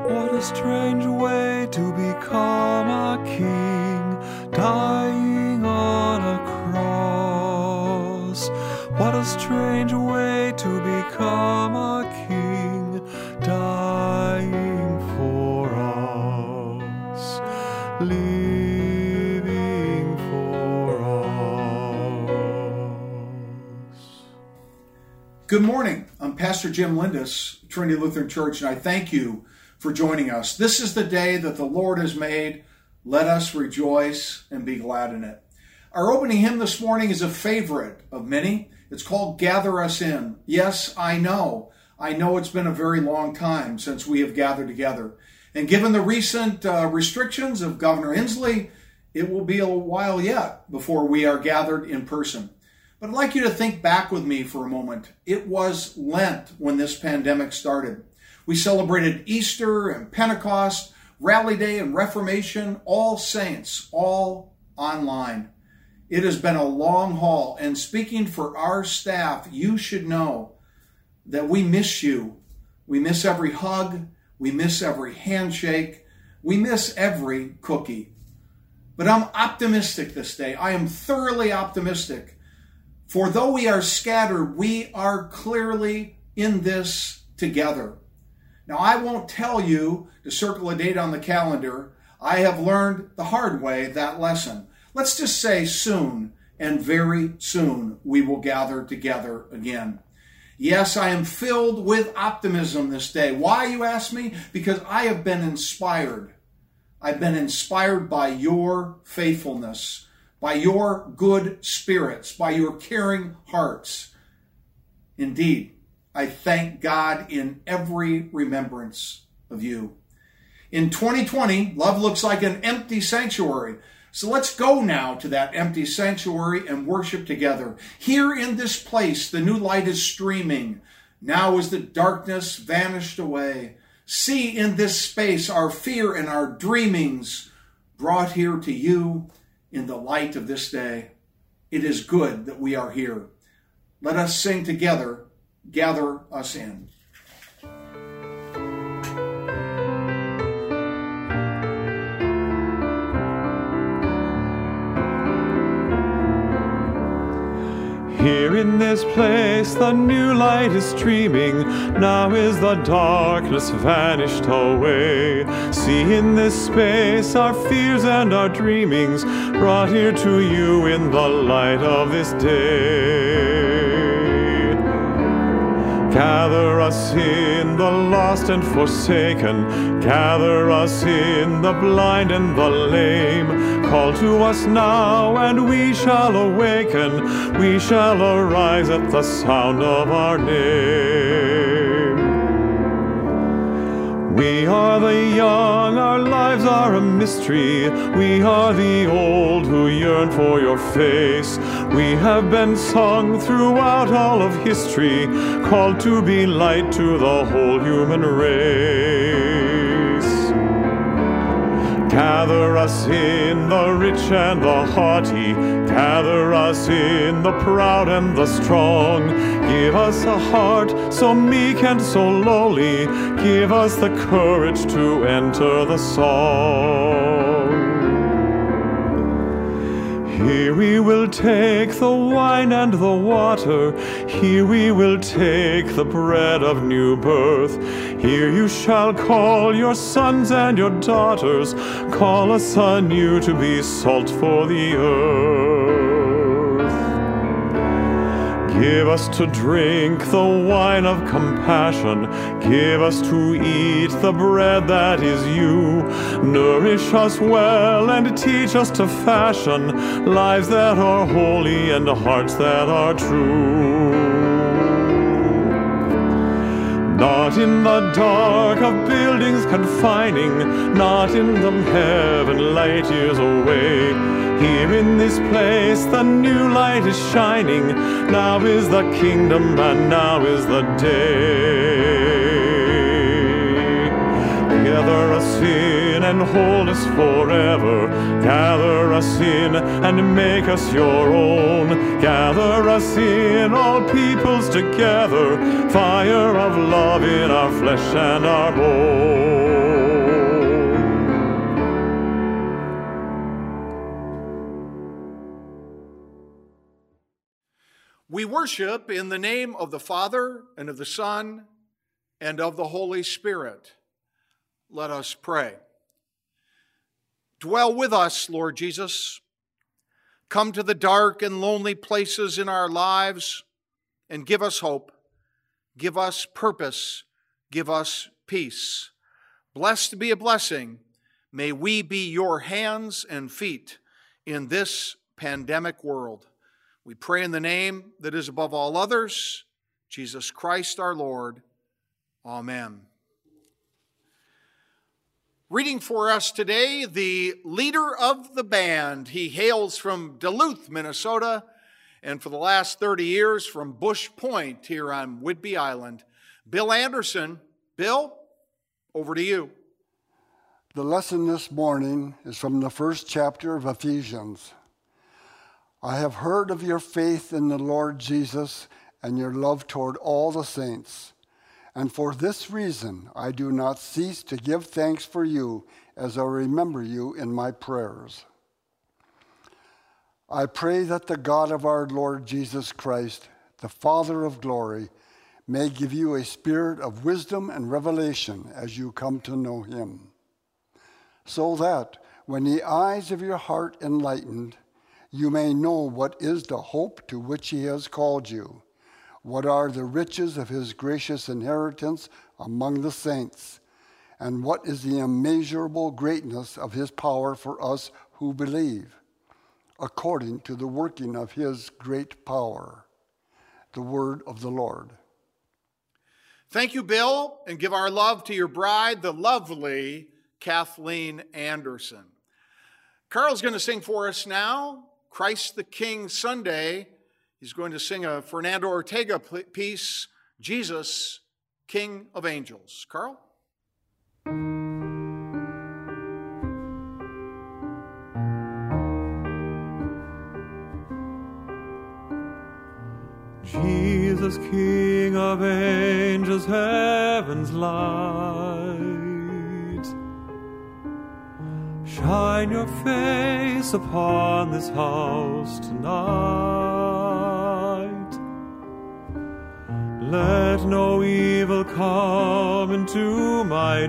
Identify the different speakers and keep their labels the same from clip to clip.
Speaker 1: What a strange way to become a king, dying on a cross. What a strange way to become a king, dying for us, living for us.
Speaker 2: Good morning. I'm Pastor Jim Lindis, Trinity Lutheran Church, and I thank you for joining us. This is the day that the Lord has made. Let us rejoice and be glad in it. Our opening hymn this morning is a favorite of many. It's called Gather Us In. Yes, I know it's been a very long time since we have gathered together. And given the recent restrictions of Governor Inslee, it will be a while yet before we are gathered in person. But I'd like you to think back with me for a moment. It was Lent when this pandemic started. We celebrated Easter and Pentecost, Rally Day and Reformation, All Saints, all online. It has been a long haul, and speaking for our staff, you should know that we miss you. We miss every hug. We miss every handshake. We miss every cookie. But I'm optimistic this day. I am thoroughly optimistic. For though we are scattered, we are clearly in this together. Now, I won't tell you to circle a date on the calendar. I have learned the hard way that lesson. Let's just say soon, and very soon, we will gather together again. Yes, I am filled with optimism this day. Why, you ask me? Because I have been inspired. I've been inspired by your faithfulness, by your good spirits, by your caring hearts. Indeed, I thank God in every remembrance of you. In 2020, love looks like an empty sanctuary. So let's go now to that empty sanctuary and worship together. Here in this place, the new light is streaming. Now is the darkness vanished away. See in this space our fear and our dreamings brought here to you in the light of this day. It is good that we are here. Let us sing together, Gather Us In.
Speaker 1: Here in this place the new light is streaming. Now is the darkness vanished away. See in this space our fears and our dreamings brought here to you in the light of this day. Gather us in, the lost and forsaken. Gather us in, the blind and the lame. Call to us now, and we shall awaken. We shall arise at the sound of our name. We are the young, our lives are a mystery. We are the old who yearn for your face. We have been sung throughout all of history, called to be light to the whole human race. Gather us in, the rich and the haughty. Gather us in, the proud and the strong. Give us a heart so meek and so lowly. Give us the courage to enter the song. Here we will take the wine and the water. Here we will take the bread of new birth. Here you shall call your sons and your daughters. Call us anew to be salt for the earth. Give us to drink the wine of compassion. Give us to eat the bread that is you. Nourish us well and teach us to fashion lives that are holy and hearts that are true. Not in the dark of buildings confining, not in the heaven light years away. Here in this place the new light is shining. Now is the kingdom and now is the day. Gather us in and hold us forever. Gather us in and make us your own. Gather us in, all peoples together. Fire of love in our flesh and our bones.
Speaker 2: We worship in the name of the Father, and of the Son, and of the Holy Spirit. Let us pray. Dwell with us, Lord Jesus. Come to the dark and lonely places in our lives and give us hope, give us purpose, give us peace. Blessed to be a blessing. May we be your hands and feet in this pandemic world. We pray in the name that is above all others, Jesus Christ our Lord. Amen. Reading for us today, the leader of the band. He hails from Duluth, Minnesota, and for the last 30 years from Bush Point here on Whidbey Island. Bill Anderson. Bill, over to you.
Speaker 3: The lesson this morning is from the first chapter of Ephesians. I have heard of your faith in the Lord Jesus and your love toward all the saints. And for this reason, I do not cease to give thanks for you as I remember you in my prayers. I pray that the God of our Lord Jesus Christ, the Father of glory, may give you a spirit of wisdom and revelation as you come to know him, so that when the eyes of your heart enlightened, you may know what is the hope to which he has called you, what are the riches of his gracious inheritance among the saints, and what is the immeasurable greatness of his power for us who believe, according to the working of his great power. The word of the Lord.
Speaker 2: Thank you, Bill, and give our love to your bride, the lovely Kathleen Anderson. Carl's going to sing for us now, Christ the King Sunday. He's going to sing a Fernando Ortega piece, Jesus, King of Angels. Carl?
Speaker 1: Jesus, King of angels, heaven's light, shine your face upon this house tonight. Let no evil come into my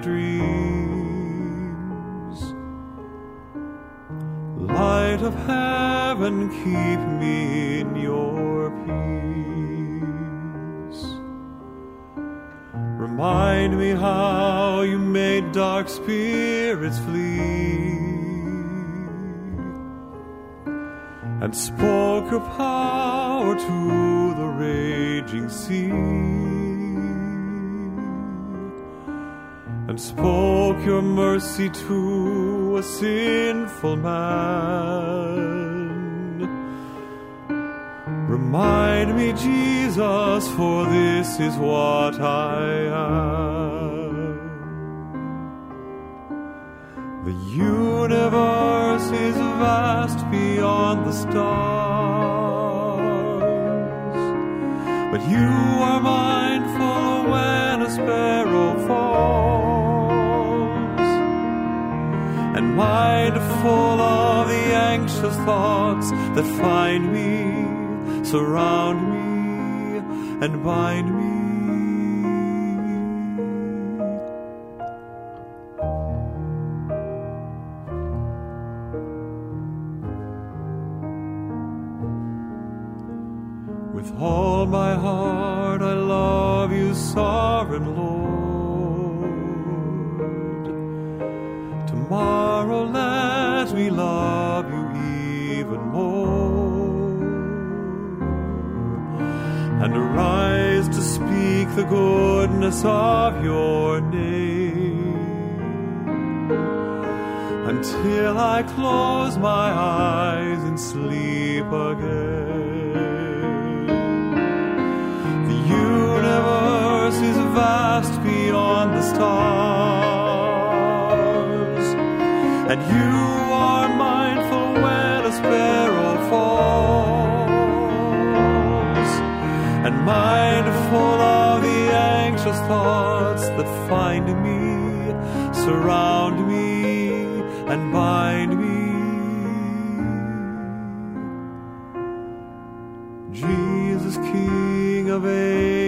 Speaker 1: dreams. Light of heaven, keep me in your peace. Remind me how you made dark spirits flee and spoke your power to the raging sea, and spoke your mercy to a sinful man. Remind me, Jesus, for this is what I am. The universe is vast beyond the stars, but you are mindful when a sparrow falls, and mindful of the anxious thoughts that find me, surround me, and bind me. With all my heart I love you, sovereign Lord. Tomorrow let me love you even more, and arise to speak the goodness of your name, until I close my eyes and sleep again. The universe is vast beyond the stars, and you are mindful when a sparrow falls, and mindful of the anxious thoughts that find me, surround me, and bind me. Jesus,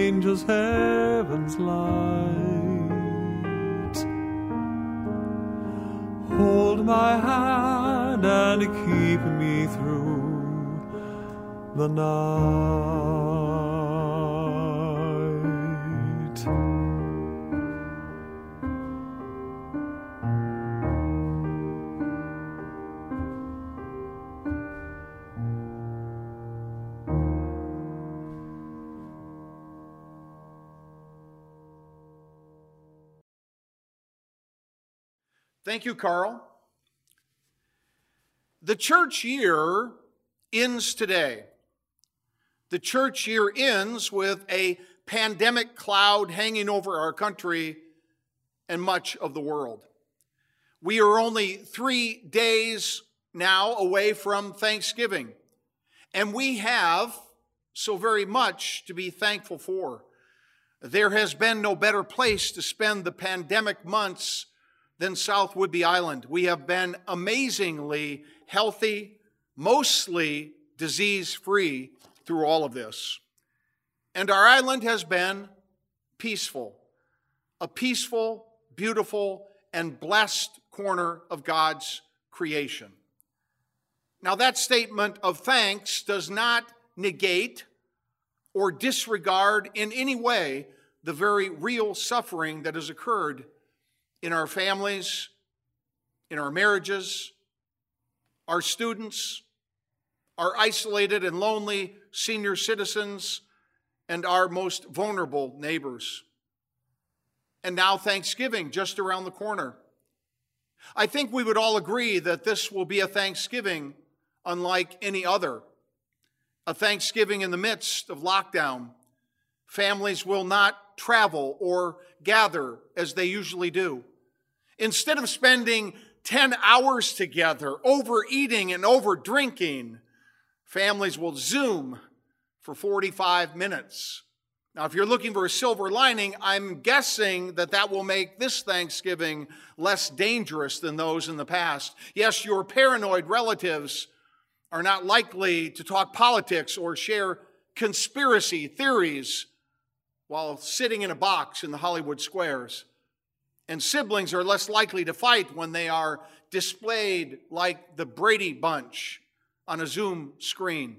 Speaker 1: angels heaven's light. Hold my hand and keep me through the night.
Speaker 2: Thank you, Carl. The church year ends today. The church year ends with a pandemic cloud hanging over our country and much of the world. We are only 3 days now away from Thanksgiving, and we have so very much to be thankful for. There has been no better place to spend the pandemic months than South Whidbey Island. We have been amazingly healthy, mostly disease-free through all of this. And our island has been peaceful, a peaceful, beautiful, and blessed corner of God's creation. Now, that statement of thanks does not negate or disregard in any way the very real suffering that has occurred in our families, in our marriages, our students, our isolated and lonely senior citizens, and our most vulnerable neighbors. And now Thanksgiving, just around the corner. I think we would all agree that this will be a Thanksgiving unlike any other. A Thanksgiving in the midst of lockdown. Families will not travel or gather as they usually do. Instead of spending 10 hours together, overeating and overdrinking, families will Zoom for 45 minutes. Now, if you're looking for a silver lining, I'm guessing that will make this Thanksgiving less dangerous than those in the past. Yes, your paranoid relatives are not likely to talk politics or share conspiracy theories while sitting in a box in the Hollywood squares. And siblings are less likely to fight when they are displayed like the Brady Bunch on a Zoom screen.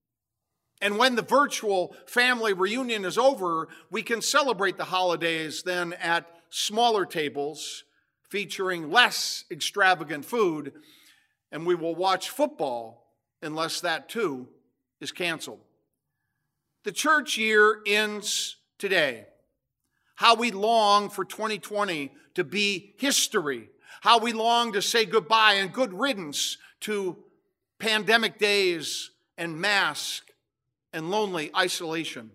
Speaker 2: And when the virtual family reunion is over, we can celebrate the holidays then at smaller tables featuring less extravagant food, and we will watch football unless that too is canceled. The church year ends today. How we long for 2020 to be history. How we long to say goodbye and good riddance to pandemic days and mask and lonely isolation.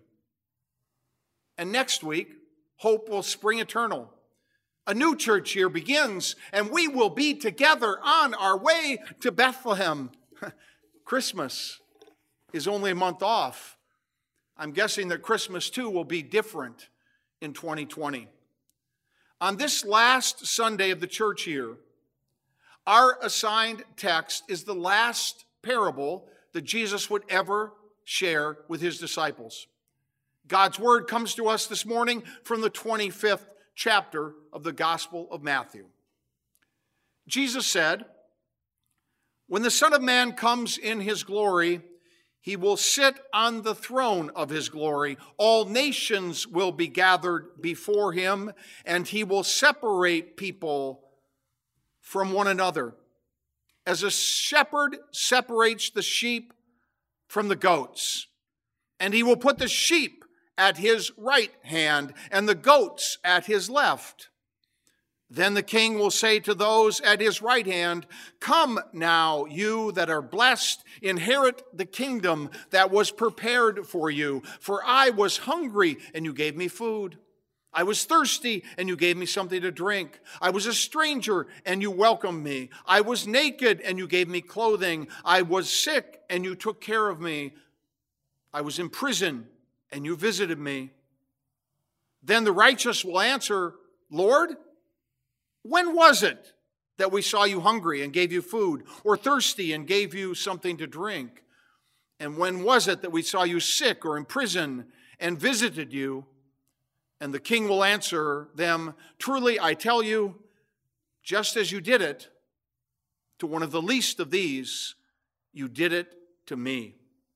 Speaker 2: And next week, hope will spring eternal. A new church year begins, and we will be together on our way to Bethlehem. Christmas is only a month off. I'm guessing that Christmas, too, will be different in 2020. On this last Sunday of the church year, our assigned text is the last parable that Jesus would ever share with his disciples. God's word comes to us this morning from the 25th chapter of the Gospel of Matthew. Jesus said, "When the Son of Man comes in his glory, he will sit on the throne of his glory. All nations will be gathered before him, and he will separate people from one another, as a shepherd separates the sheep from the goats. And he will put the sheep at his right hand and the goats at his left. Then the king will say to those at his right hand, 'Come now, you that are blessed, inherit the kingdom that was prepared for you. For I was hungry, and you gave me food. I was thirsty, and you gave me something to drink. I was a stranger, and you welcomed me. I was naked, and you gave me clothing. I was sick, and you took care of me. I was in prison, and you visited me.' Then the righteous will answer, 'Lord, when was it that we saw you hungry and gave you food, or thirsty and gave you something to drink? And when was it that we saw you sick or in prison and visited you? And the king will answer them, truly I tell you, just as you did it to one of the least of these, you did it to me.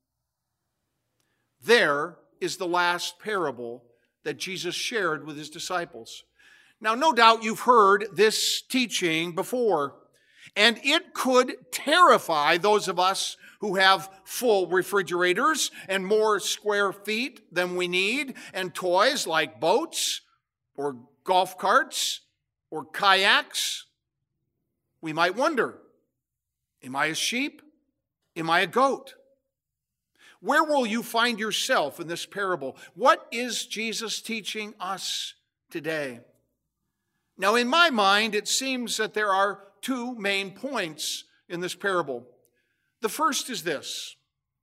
Speaker 2: There is the last parable that Jesus shared with his disciples. Now, no doubt you've heard this teaching before, and it could terrify those of us who have full refrigerators and more square feet than we need, and toys like boats or golf carts or kayaks. We might wonder, am I a sheep? Am I a goat? Where will you find yourself in this parable? What is Jesus teaching us today? Now, in my mind, it seems that there are two main points in this parable. The first is this: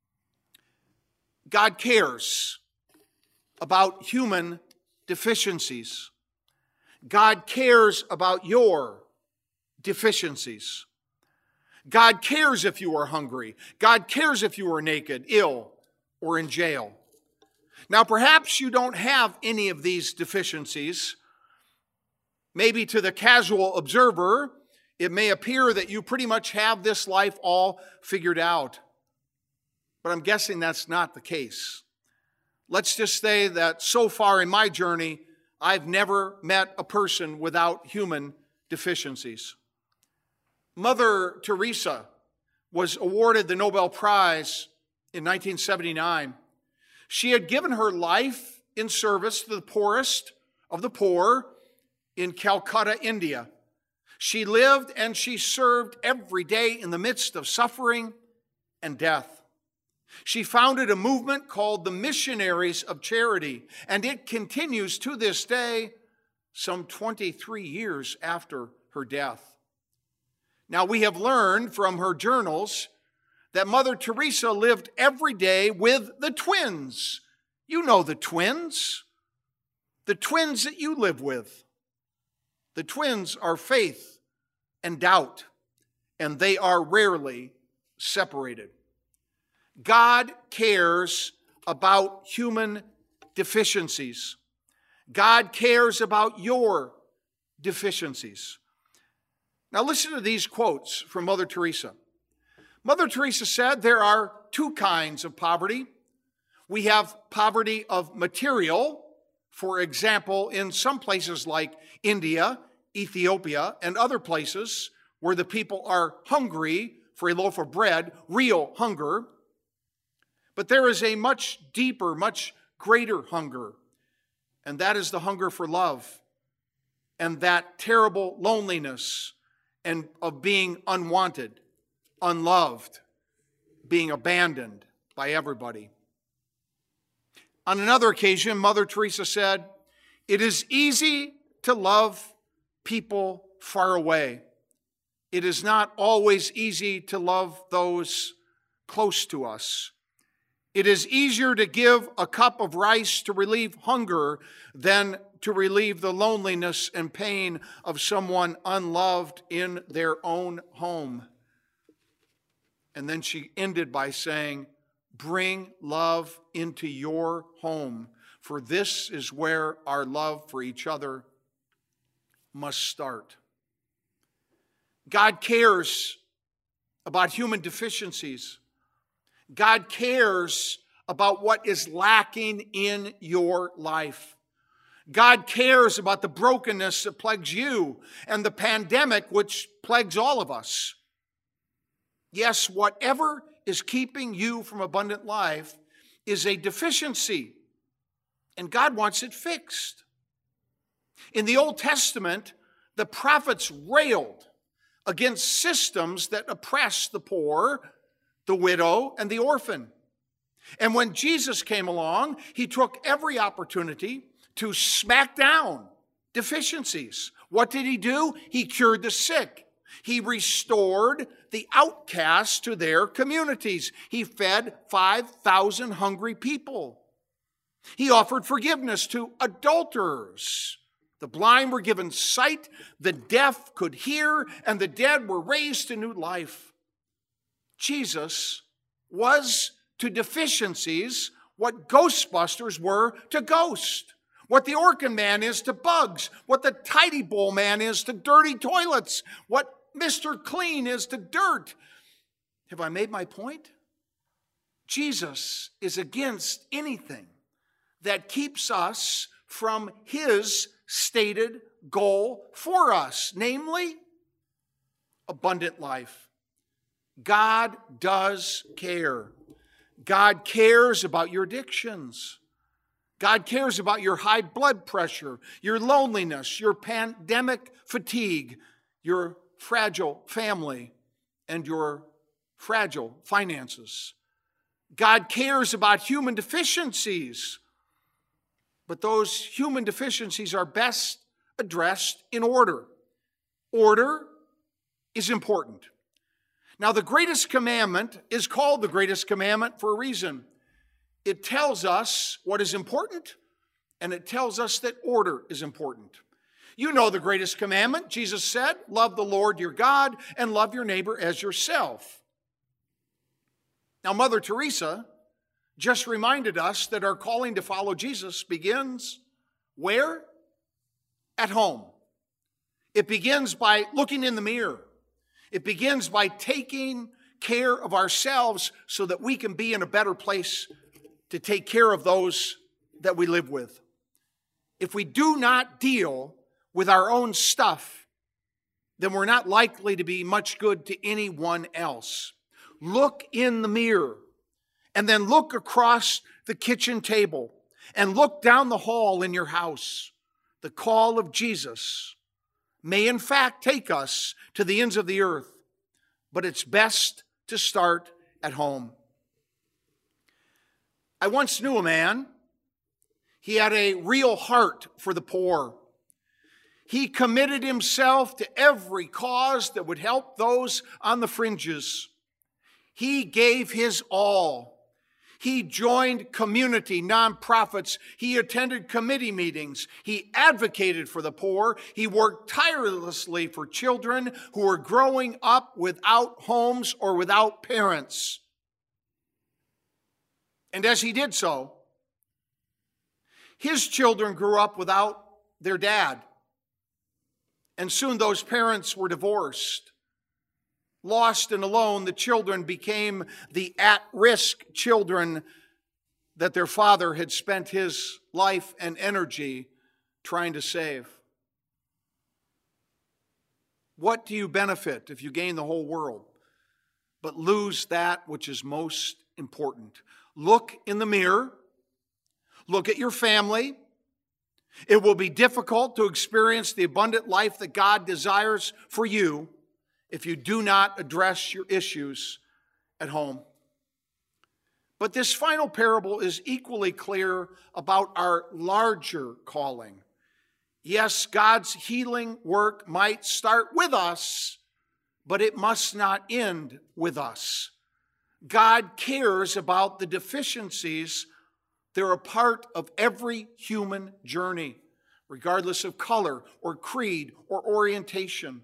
Speaker 2: God cares about human deficiencies. God cares about your deficiencies. God cares if you are hungry. God cares if you are naked, ill, or in jail. Now, perhaps you don't have any of these deficiencies. Maybe to the casual observer, it may appear that you pretty much have this life all figured out. But I'm guessing that's not the case. Let's just say that so far in my journey, I've never met a person without human deficiencies. Mother Teresa was awarded the Nobel Prize in 1979. She had given her life in service to the poorest of the poor in Calcutta, India. She lived and she served every day in the midst of suffering and death. She founded a movement called the Missionaries of Charity, and it continues to this day, some 23 years after her death. Now, we have learned from her journals that Mother Teresa lived every day with the twins. You know the twins that you live with. The twins are faith and doubt, and they are rarely separated. God cares about human deficiencies. God cares about your deficiencies. Now listen to these quotes from Mother Teresa. Mother Teresa said there are two kinds of poverty. We have poverty of material. For example, in some places like India, Ethiopia, and other places where the people are hungry for a loaf of bread, real hunger. But there is a much deeper, much greater hunger, and that is the hunger for love and that terrible loneliness and of being unwanted, unloved, being abandoned by everybody. On another occasion, Mother Teresa said, "It is easy to love people far away. It is not always easy to love those close to us. It is easier to give a cup of rice to relieve hunger than to relieve the loneliness and pain of someone unloved in their own home." And then she ended by saying, "Bring love into your home, for this is where our love for each other must start." God cares about human deficiencies. God cares about what is lacking in your life. God cares about the brokenness that plagues you and the pandemic which plagues all of us. Yes, whatever is keeping you from abundant life is a deficiency, and God wants it fixed. In the Old Testament, the prophets railed against systems that oppress the poor, the widow, and the orphan. And when Jesus came along, he took every opportunity to smack down deficiencies. What did he do? He cured the sick. He restored the outcasts to their communities. He fed 5,000 hungry people. He offered forgiveness to adulterers. The blind were given sight, the deaf could hear, and the dead were raised to new life. Jesus was to deficiencies what Ghostbusters were to Ghost, what the Orkin Man is to bugs, what the Tidy Bowl Man is to dirty toilets, what Mr. Clean is to dirt. Have I made my point? Jesus is against anything that keeps us from his stated goal for us, namely abundant life. God does care. God cares about your addictions. God cares about your high blood pressure, your loneliness, your pandemic fatigue, your fragile family, and your fragile finances. God cares about human deficiencies, but those human deficiencies are best addressed in order. Order is important. Now, the greatest commandment is called the greatest commandment for a reason. It tells us what is important, and it tells us that order is important. You know the greatest commandment. Jesus said, love the Lord your God and love your neighbor as yourself. Now, Mother Teresa just reminded us that our calling to follow Jesus begins where? At home. It begins by looking in the mirror. It begins by taking care of ourselves so that we can be in a better place to take care of those that we live with. If we do not deal with our own stuff, then we're not likely to be much good to anyone else. Look in the mirror, and then look across the kitchen table, and look down the hall in your house. The call of Jesus may in fact take us to the ends of the earth, but it's best to start at home. I once knew a man. He had a real heart for the poor. He committed himself to every cause that would help those on the fringes. He gave his all. He joined community nonprofits. He attended committee meetings. He advocated for the poor. He worked tirelessly for children who were growing up without homes or without parents. And as he did so, his children grew up without their dad. And soon those parents were divorced. Lost and alone, the children became the at-risk children that their father had spent his life and energy trying to save. What do you benefit if you gain the whole world, but lose that which is most important? Look in the mirror. Look at your family. It will be difficult to experience the abundant life that God desires for you if you do not address your issues at home. But this final parable is equally clear about our larger calling. Yes, God's healing work might start with us, but it must not end with us. God cares about the deficiencies. They're a part of every human journey, regardless of color or creed or orientation.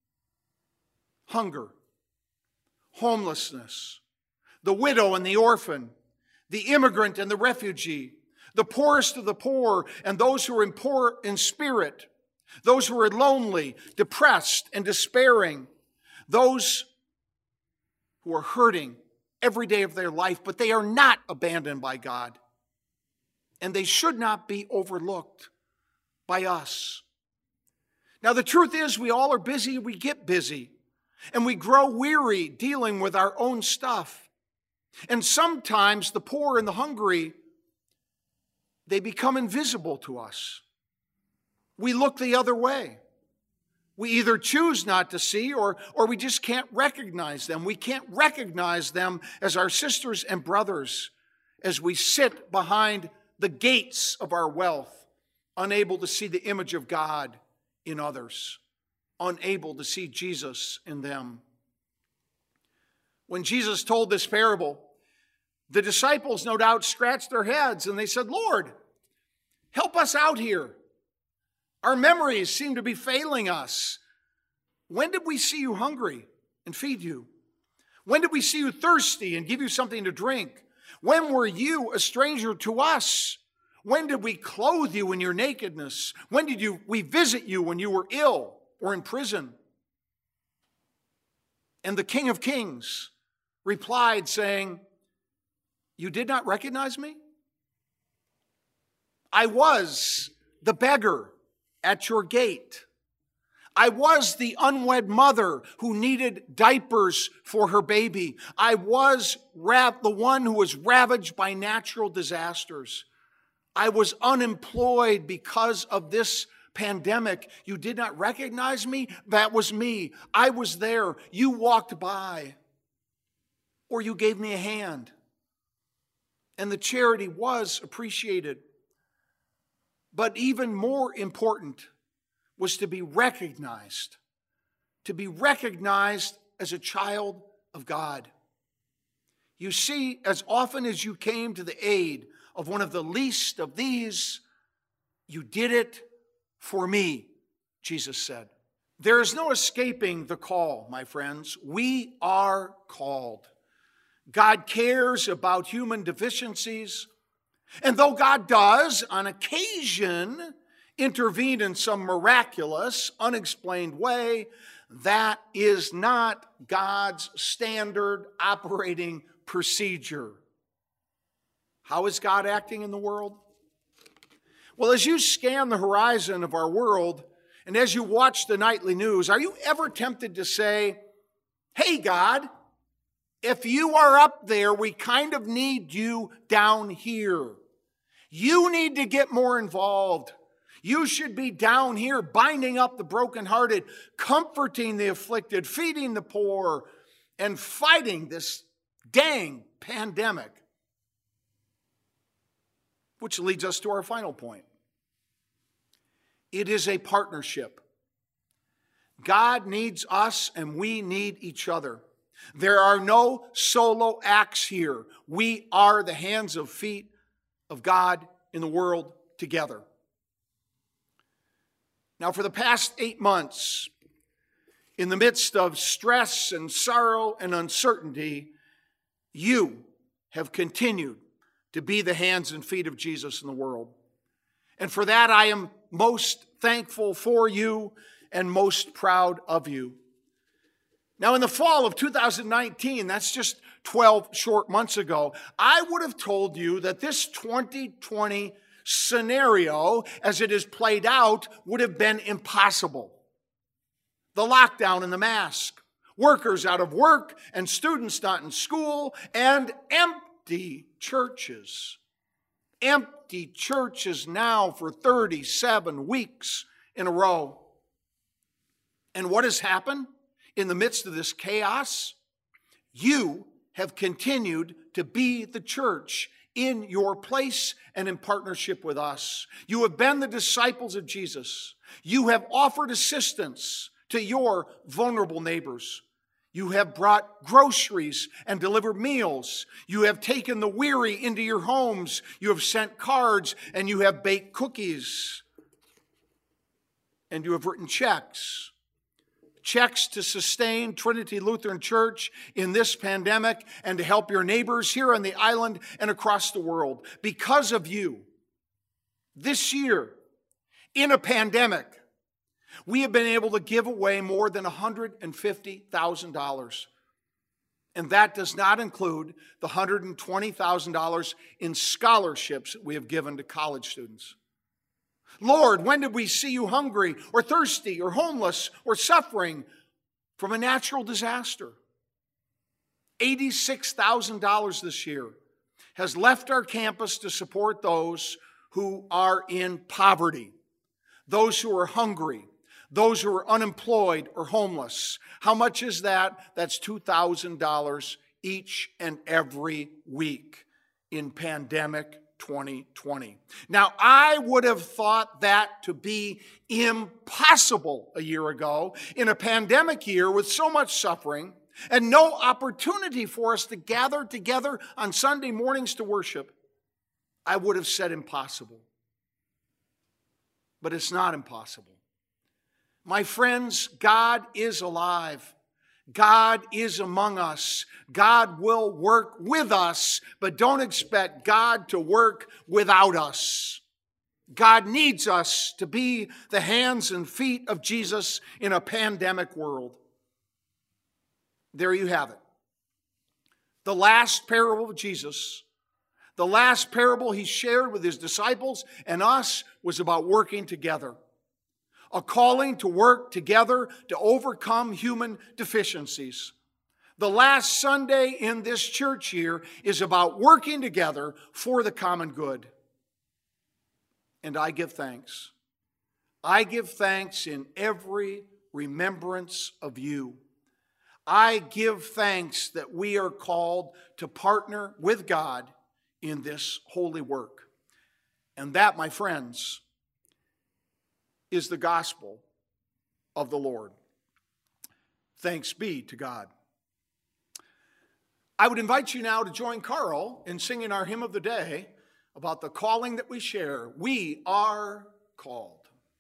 Speaker 2: Hunger, homelessness, the widow and the orphan, the immigrant and the refugee, the poorest of the poor and those who are poor in spirit, those who are lonely, depressed, and despairing, those who are hurting every day of their life, but they are not abandoned by God, and they should not be overlooked by us. Now, the truth is, we all are busy, we get busy. And we grow weary dealing with our own stuff. And sometimes the poor and the hungry, they become invisible to us. We look the other way. We either choose not to see or we just can't recognize them. We can't recognize them as our sisters and brothers as we sit behind the gates of our wealth, unable to see the image of God in others. Unable to see Jesus in them. When Jesus told this parable, the disciples no doubt scratched their heads and they said, Lord, help us out here. Our memories seem to be failing us. When did we see you hungry and feed you? When did we see you thirsty and give you something to drink? When were you a stranger to us? When did we clothe you in your nakedness? When did we visit you when you were ill or in prison?" And the King of Kings replied, saying, "You did not recognize me? I was the beggar at your gate. I was the unwed mother who needed diapers for her baby. I was the one who was ravaged by natural disasters. I was unemployed because of this pandemic. You did not recognize me? That was me. I was there. You walked by, or you gave me a hand. And the charity was appreciated. But even more important was to be recognized as a child of God. You see, as often as you came to the aid of one of the least of these, you did it for me, Jesus said. There is no escaping the call, my friends. We are called. God cares about human deficiencies. And though God does, on occasion, intervene in some miraculous, unexplained way, that is not God's standard operating procedure. How is God acting in the world? Well, as you scan the horizon of our world, and as you watch the nightly news, are you ever tempted to say, "Hey, God, if you are up there, we kind of need you down here. You need to get more involved. You should be down here binding up the brokenhearted, comforting the afflicted, feeding the poor, and fighting this dang pandemic." Which leads us to our final point. It is a partnership. God needs us and we need each other. There are no solo acts here. We are the hands and feet of God in the world together. Now, for the past 8 months, in the midst of stress and sorrow and uncertainty, you have continued to be the hands and feet of Jesus in the world. And for that, I am most thankful for you and most proud of you. Now, in the fall of 2019, that's just 12 short months ago, I would have told you that this 2020 scenario, as it is played out, would have been impossible. The lockdown and the mask, workers out of work and students not in school, and empty churches. Empty churches now for 37 weeks in a row. And what has happened in the midst of this chaos? You have continued to be the church in your place and in partnership with us. You have been the disciples of Jesus. You have offered assistance to your vulnerable neighbors. You have brought groceries and delivered meals. You have taken the weary into your homes. You have sent cards and you have baked cookies. And you have written checks. Checks to sustain Trinity Lutheran Church in this pandemic and to help your neighbors here on the island and across the world. Because of you, this year, in a pandemic, we have been able to give away more than $150,000. And that does not include the $120,000 in scholarships we have given to college students. Lord, when did we see you hungry or thirsty or homeless or suffering from a natural disaster? $86,000 this year has left our campus to support those who are in poverty, those who are hungry, those who are unemployed or homeless. How much is that? That's $2,000 each and every week in pandemic 2020. Now, I would have thought that to be impossible a year ago in a pandemic year with so much suffering and no opportunity for us to gather together on Sunday mornings to worship. I would have said impossible. But it's not impossible. My friends, God is alive. God is among us. God will work with us, but don't expect God to work without us. God needs us to be the hands and feet of Jesus in a pandemic world. There you have it. The last parable of Jesus, the last parable he shared with his disciples and us, was about working together. A calling to work together to overcome human deficiencies. The last Sunday in this church year is about working together for the common good. And I give thanks. I give thanks in every remembrance of you. I give thanks that we are called to partner with God in this holy work. And that, my friends, is the gospel of the Lord. Thanks be to God. I would invite you now to join Carl in singing our hymn of the day about the calling that we share. We are called.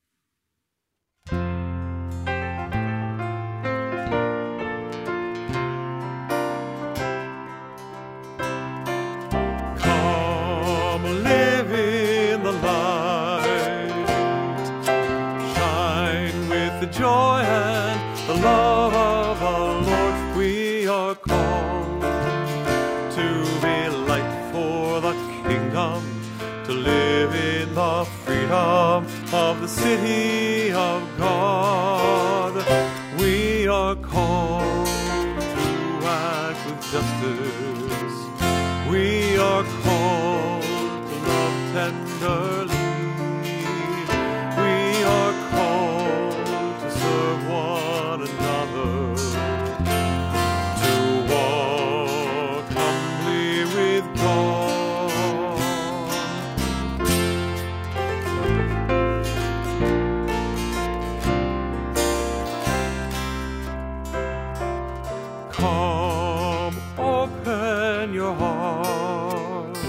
Speaker 1: Joy and the love of our Lord, we are called to be light for the kingdom, to live in the freedom of the city of God. We are called to act with justice. We are called to love tenderly. We are called one another, to walk humbly with God. Come, open your heart,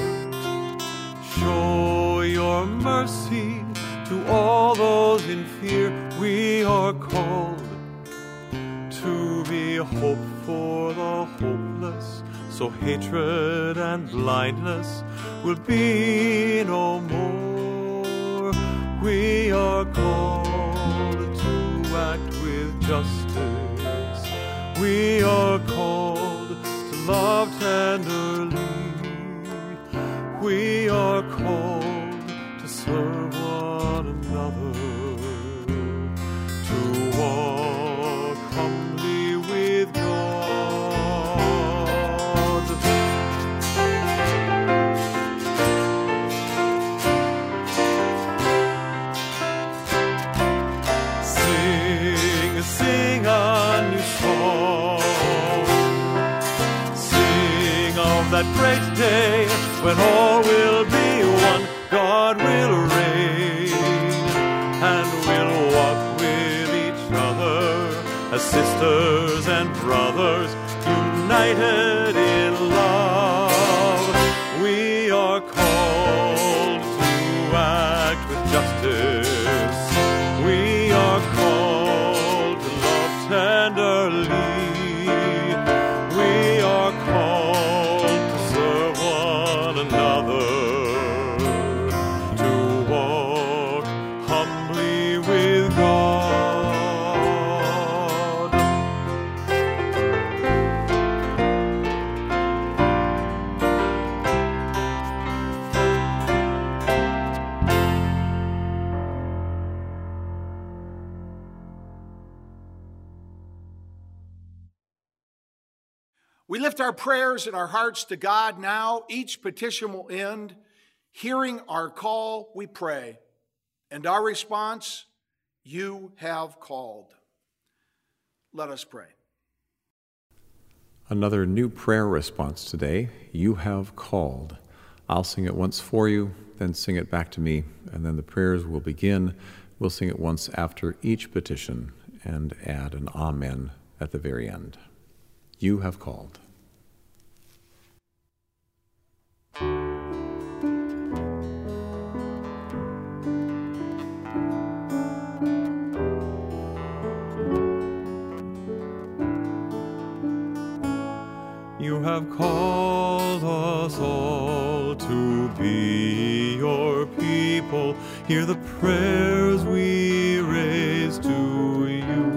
Speaker 1: show your mercy to all those in fear. We are called to be hope for the hopeless, so hatred and blindness will be no more. We are called to act with justice. We are called to love tenderly. We are called to serve one another, to walk humbly with God. Sing, sing a new song. Sing of that great day when all will be one. God will reign and we'll walk with each other as sisters and brothers, united in love. We are called to act with justice. We are called to love tenderly. We are called to serve one another, to walk humbly with God.
Speaker 2: We lift our prayers and our hearts to God now. Each petition will end. Hearing our call, we pray. And our response, you have called. Let us pray.
Speaker 1: Another new prayer response today. You have called. I'll sing it once for you, then sing it back to me, and then the prayers will begin. We'll sing it once after each petition and add an amen at the very end. You have called. have called us all to be your people. Hear the prayers we raise to you,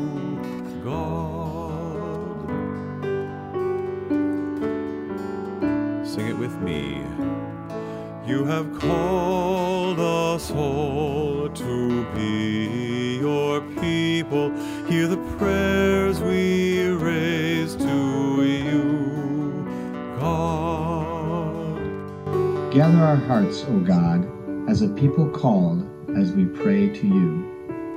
Speaker 1: God. Sing it with me. You have called us all to be your people. Hear the prayers we raise to you, God.
Speaker 4: Gather our hearts, O God, as a people called, as we pray to you.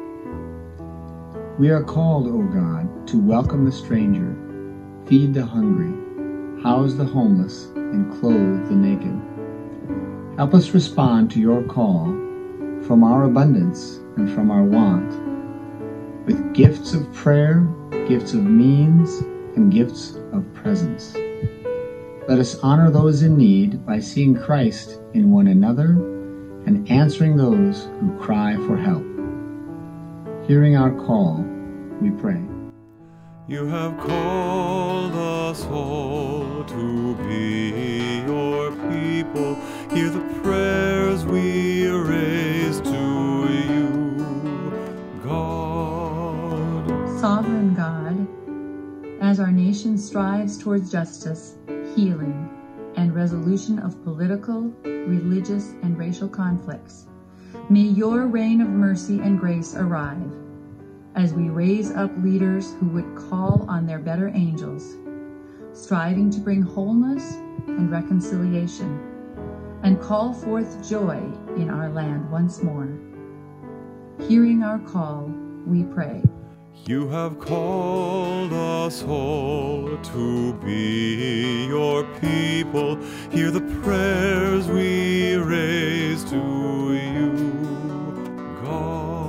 Speaker 4: We are called, O God, to welcome the stranger, feed the hungry, house the homeless, and clothe the naked. Help us respond to your call from our abundance and from our want, with gifts of prayer, gifts of means, and gifts of presence. Let us honor those in need by seeing Christ in one another and answering those who cry for help. Hearing our call, we pray.
Speaker 1: You have called us all to be your people. Hear the prayers we raise to you, God.
Speaker 5: Sovereign God, as our nation strives towards justice, healing, and resolution of political, religious, and racial conflicts, may your reign of mercy and grace arrive as we raise up leaders who would call on their better angels, striving to bring wholeness and reconciliation, and call forth joy in our land once more. Hearing our call, we pray.
Speaker 1: You have called us all to be your people. Hear the prayers we raise to you, God.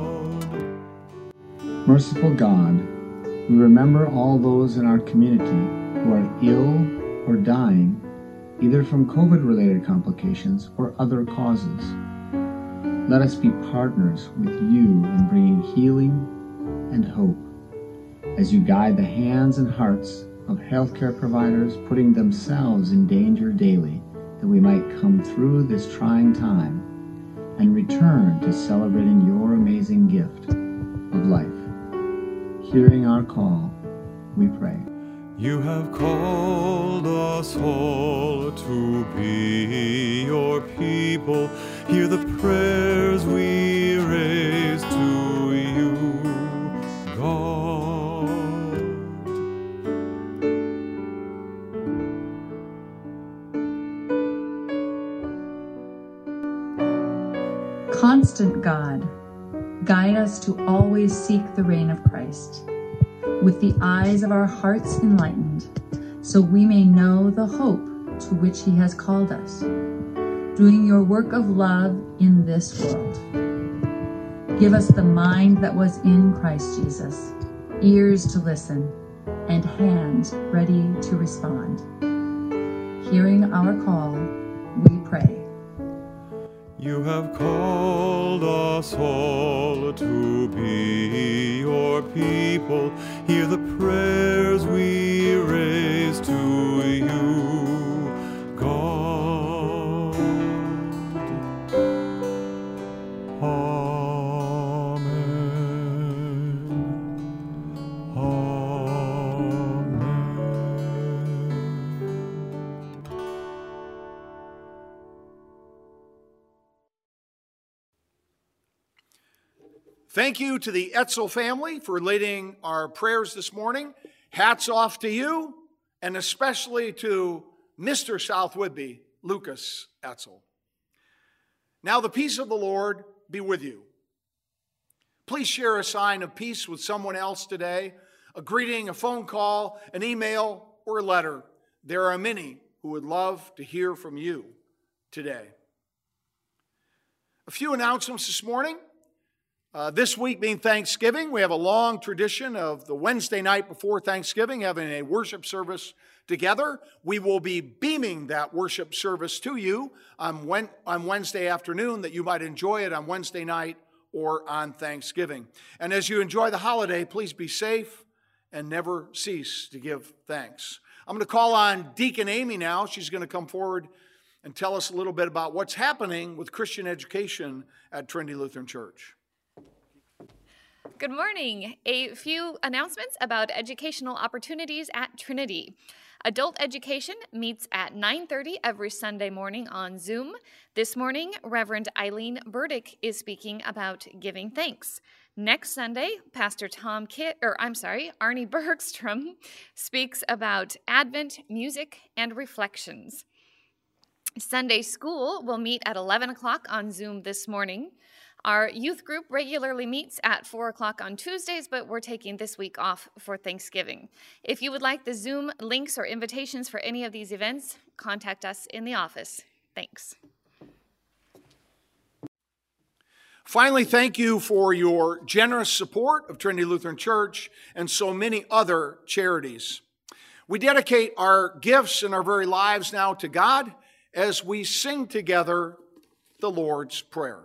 Speaker 4: Merciful God, we remember all those in our community who are ill or dying, either from COVID-related complications or other causes. Let us be partners with you in bringing healing and hope as you guide the hands and hearts of healthcare providers putting themselves in danger daily, that we might come through this trying time and return to celebrating your amazing gift of life. Hearing our call, we pray.
Speaker 1: You have called us all to be your people. Hear the prayers we raise to you, God.
Speaker 5: Constant God, guide us to always seek the reign of Christ, with the eyes of our hearts enlightened, so we may know the hope to which he has called us, doing your work of love in this world. Give us the mind that was in Christ Jesus, ears to listen, and hands ready to respond. Hearing our call, we pray.
Speaker 1: You have called us all to be your people. Hear the prayers we raise to you, God. Amen. Amen.
Speaker 2: Thank you to the Etzel family for leading our prayers this morning. Hats off to you, and especially to Mr. South Whidbey, Lucas Etzel. Now the peace of the Lord be with you. Please share a sign of peace with someone else today, a greeting, a phone call, an email, or a letter. There are many who would love to hear from you today. A few announcements this morning. This week being Thanksgiving, we have a long tradition of the Wednesday night before Thanksgiving having a worship service together. We will be beaming that worship service to you on Wednesday afternoon, that you might enjoy it on Wednesday night or on Thanksgiving. And as you enjoy the holiday, please be safe and never cease to give thanks. I'm going to call on Deacon Amy now. She's going to come forward and tell us a little bit about what's happening with Christian education at Trinity Lutheran Church.
Speaker 6: Good morning. A few announcements about educational opportunities at Trinity. Adult education meets at 9:30 every Sunday morning on Zoom. This morning, Reverend Eileen Burdick is speaking about giving thanks. Next Sunday, Pastor Arnie Bergstrom speaks about Advent, music, and reflections. Sunday school will meet at 11 o'clock on Zoom this morning. Our youth group regularly meets at 4 o'clock on Tuesdays, but we're taking this week off for Thanksgiving. If you would like the Zoom links or invitations for any of these events, contact us in the office. Thanks.
Speaker 2: Finally, thank you for your generous support of Trinity Lutheran Church and so many other charities. We dedicate our gifts and our very lives now to God as we sing together the Lord's Prayer.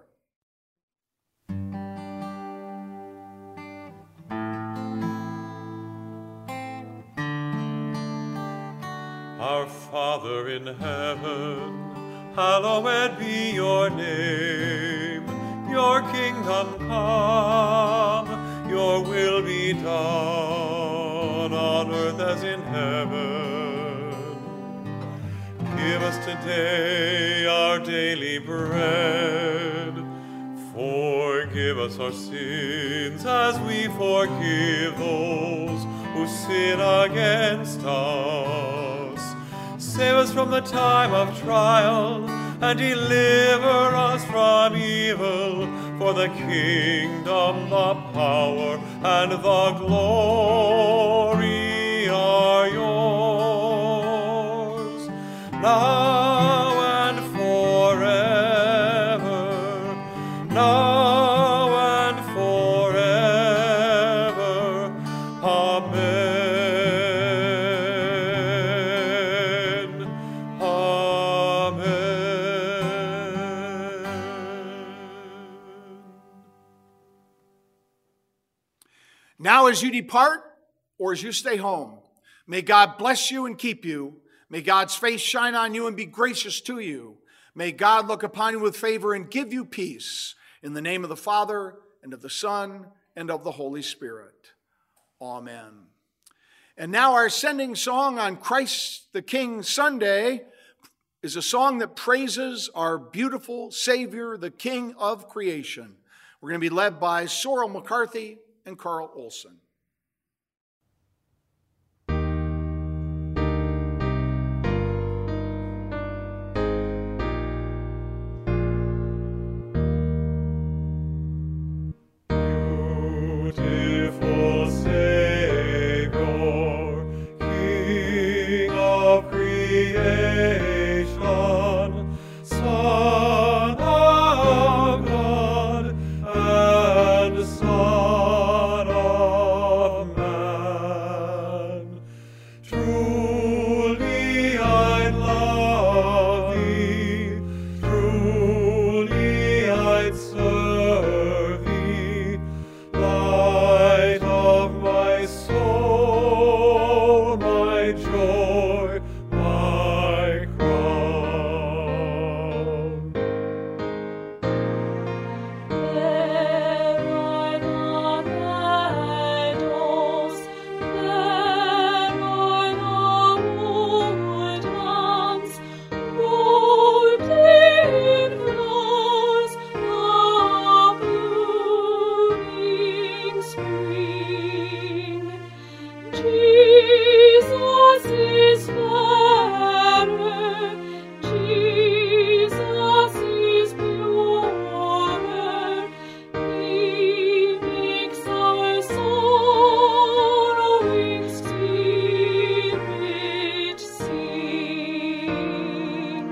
Speaker 1: Our Father in heaven, hallowed be your name. Your kingdom come, your will be done on earth as in heaven. Give us today our daily bread. Forgive us our sins as we forgive those who sin against us. Save us from the time of trial and deliver us from evil. For the kingdom, the power, and the glory are yours, now and forever, now and forever. Amen. Amen.
Speaker 2: Now as you depart or as you stay home, may God bless you and keep you. May God's face shine on you and be gracious to you. May God look upon you with favor and give you peace. In the name of the Father, and of the Son, and of the Holy Spirit. Amen. And now our sending song on Christ the King Sunday is a song that praises our beautiful Savior, the King of creation. We're going to be led by Sorrel McCarthy and Carl Olson.
Speaker 1: Beautiful Savior, King of creation, Son of God, and Son of Man. Truly I'd love thee, truly I'd serve thee, light of my soul, my joy, my crown.
Speaker 7: There are the meadows, there are the woodlands, robed in flowers of blooming spring. Jesus is fairer, Jesus is purer. He makes our sorrowing spirit sing.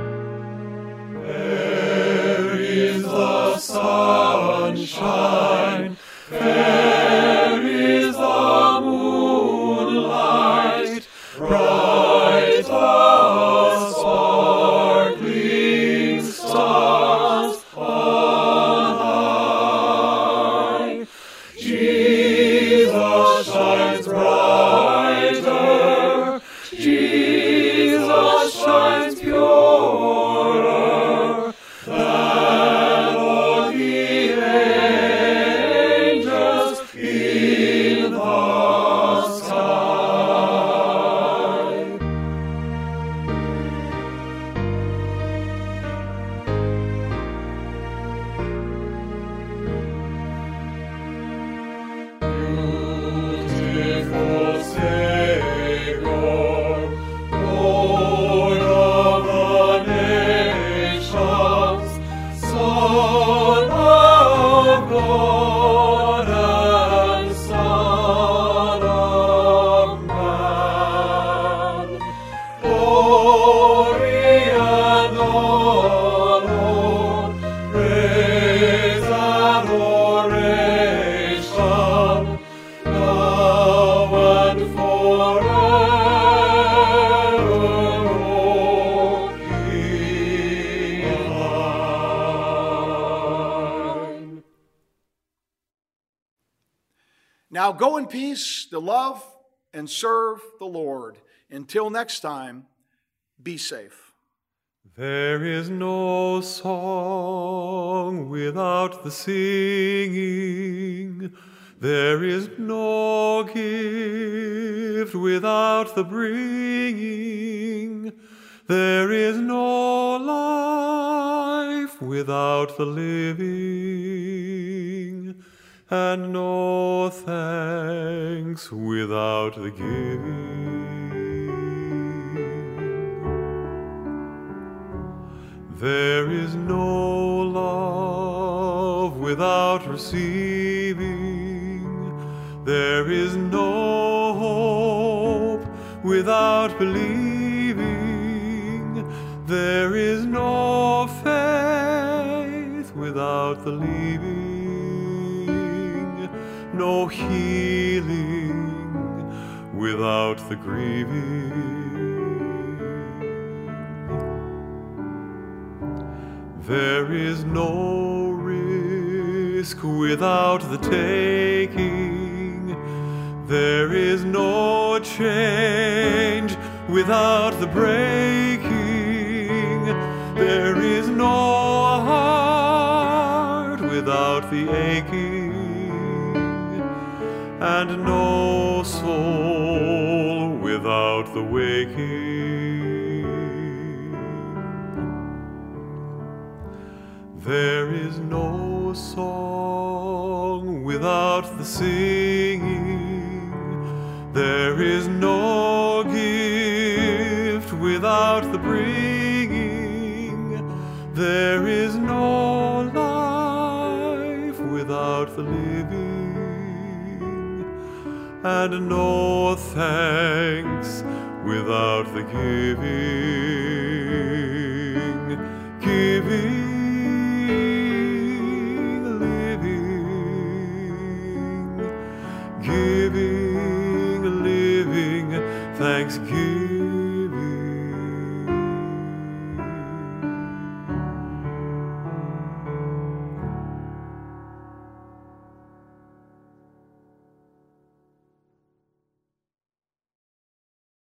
Speaker 1: There is the sunshine, there is the moonlight, bright the sparkling stars on high. Jesus shines brighter,
Speaker 2: Now go in peace to love and serve the Lord. Until next time, be safe.
Speaker 1: There is no song without the singing. There is no gift without the bringing. There is no life without the living, and no thanks without the giving. There is no love without receiving. There is no hope without believing. There is no faith without the leaving. No healing without the grieving. There is no risk without the taking. There is no change without the breaking. There is no heart without the aching, and no soul without the waking. There is no song without the singing. There is no gift without the bringing. There is no life without the living, and no thanks without the giving. Giving. Giving, living, thanksgiving.